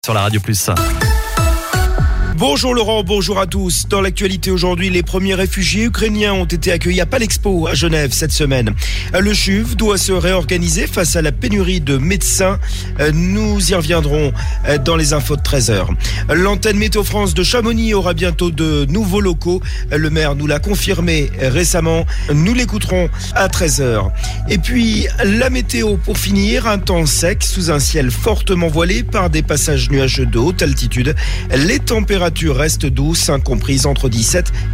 Sur la Radio Plus. Bonjour Laurent, bonjour à tous. Dans l'actualité aujourd'hui, les premiers réfugiés ukrainiens ont été accueillis à Palexpo à Genève cette semaine. Le CHUV doit se réorganiser face à la pénurie de médecins. Nous y reviendrons dans les infos de 13h. L'antenne Météo France de Chamonix aura bientôt de nouveaux locaux. Le maire nous l'a confirmé récemment. Nous l'écouterons à 13h. Et puis la météo pour finir, un temps sec sous un ciel fortement voilé par des passages nuageux de haute altitude. Les températures restent douces, comprises entre 17